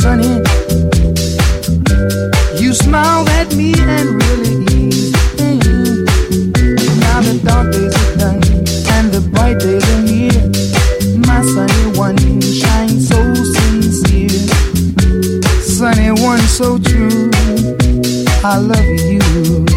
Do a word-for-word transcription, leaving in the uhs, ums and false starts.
sunny. You smiled at me and really eased the pain. Now the dark days are done and the bright days are here. My sunny one shines so sincere. Sunny one so true, I love you.